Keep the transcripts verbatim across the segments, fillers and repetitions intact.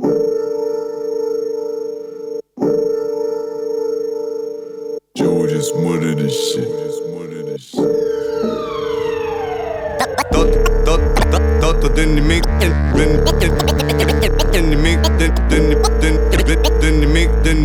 Joe just murdered this shit. Tot, tot, tot, totul din nimic, din, din, din, din nimic, din, din, din, din nimic, din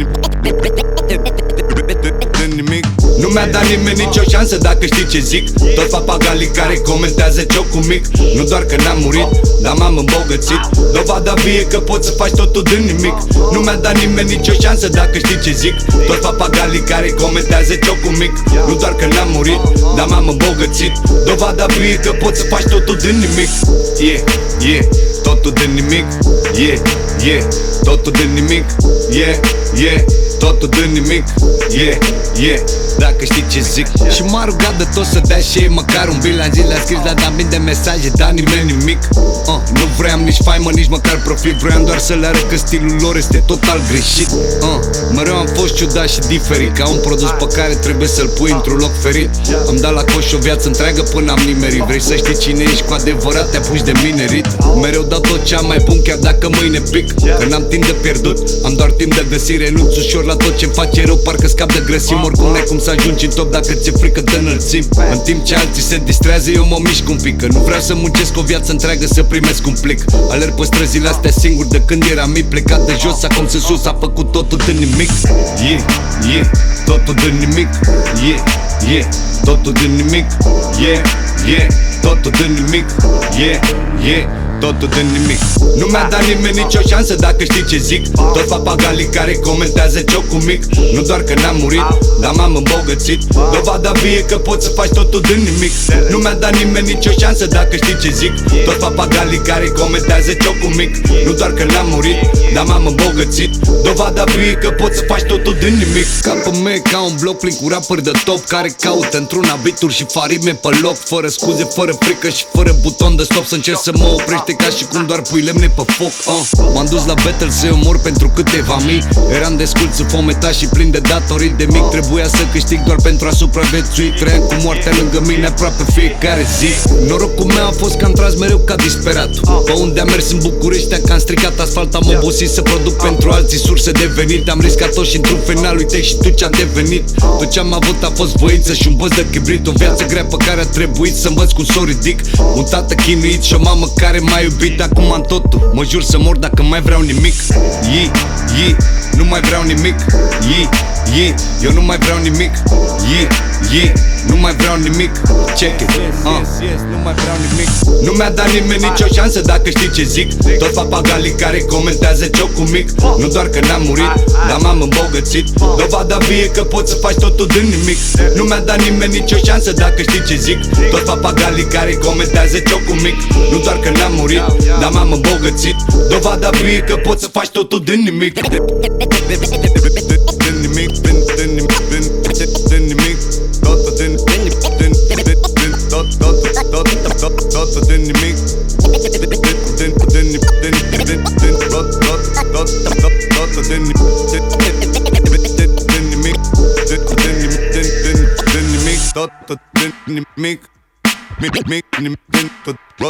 nimic. Nu mi-a dat nimeni nicio șansă dacă știi ce zic. Tot papagalii care comentează ce-o cu mic. Nu doar că n-am murit, dar m-am îmbogățit. Dovada vie că poți să faci totul din nimic. Nu mi-a dat nimeni nicio șansă dacă știi ce zic. Tot papagalii care comentează ce-o cu mic. Nu doar că n-am murit, dar m-am îmbogățit. Dovada vie că poți să faci totul din nimic. Yeah, yeah, totul din nimic. Yeah, yeah, totul din nimic. Yeah, yeah, totul din nimic. Yeah, yeah, dacă știi ce zic. Și m-a rugat de tot să dea și ei măcar un bil. La zi le-a scris la da mii de mesaje, dar nimeni nimic. uh, Nu vreau nici faimă, nici măcar profit. Vreau doar să le arăt că stilul lor este total greșit. uh, Mereu am fost ciudat și diferit, ca un produs pe care trebuie să-l pui într-un loc ferit. Am dat la coș o viață întreagă până am nimerit. Vrei să știi cine ești cu adevărat, te apuci de minerit. Mereu dau tot ce am mai bun, chiar dacă mâine pic. Că n-am timp de pierdut, am doar timp de găsit. Renunț ușor la tot ce-mi face rău, parcă scap de grăsim. Oricum n-ai cum să ajungi în top dacă ți-e frică de înălțimi. În timp ce alții se distrează, eu mă mișc un pic. Că nu vreau să muncesc o viață întreagă să primesc un plic. Alerg pe străzile astea singur de când eram mic. Plecat de jos, acum sunt sus, a făcut totul din nimic. Yeah, yeah, totul din nimic. Yeah, yeah, totul din nimic. Yeah, yeah, totul din nimic. Yeah, yeah, totul din nimic. Nu mi-a dat nimeni nicio șansă dacă știi ce zic. Tot papagalii care comentează ce-o cu mic. Nu doar că n-am murit, dar m-am îmbogățit. Dovada vie că poți să faci totul din nimic. Nu mi-a dat nimeni nicio șansă dacă știi ce zic. Tot papagalii care comentează ce-o cu mic. Nu doar că n-am murit, dar m-am îmbogățit. Dovada vie că poți să faci totul din nimic. Capul meu ca un bloc plin cu rapări de top care caută într-una bituri și farime pe loc. Fără scuze, fără frică și fără buton de stop. Să încerc să mă oprește ca și cum doar pui lemne pe foc. uh. M-am dus la battle să omor pentru câteva mii. Eram descult, sufometat și plin de datorii. De mic trebuia să câștig doar pentru a supraviețui. Trăiam cu moartea lângă mine aproape fiecare zi. Norocul meu a fost că am tras mereu ca disperat. Pe unde am mers în București, că am stricat asfalt. Am obosit să produc pentru alții surse de venit. Am riscat tot și într-un final, uite și tu ce-am devenit. Tot ce-am avut a fost voință și un băț de chibrit. O viață grea pe care a trebuit să învăț cum s-o ridic. Un tată chinuit și o mamă care m-a iubit. Acum am totul, mă jur să mor dacă mai vreau nimic. Yeah, yeah, nu mai vreau nimic. Yeah, yeah, eu nu mai vreau nimic. Yeah, yeah, nu mai vreau nimic. Check it, uh. nu mai vreau nimic. Nu mi-a dat nimeni nicio șansă dacă știi ce zic. Tot papagalii care comentează ce-o cu mic. Nu doar că n-am murit, dar m-am îmbogățit. Dovada vie că poți să faci totul din nimic. Nu mi-a dat nimeni nicio șansă dacă știi ce zic. Tot papagalii care comentează ce-o cu mic. Nu doar că n-am murit, dar m-am îmbogățit. Dovada vie că poți să faci totul din nimic. Din nimic, din, din, din, din nimic. Totul din, din, din, din, tot, tot, tot, tot, totul din nimic. Din, din, din, din, din, tot, tot, tot, tot, totul din nimic. Din nimic, din, din, din, din, din nimic. Totul din nimic. Mic, mic, din, tot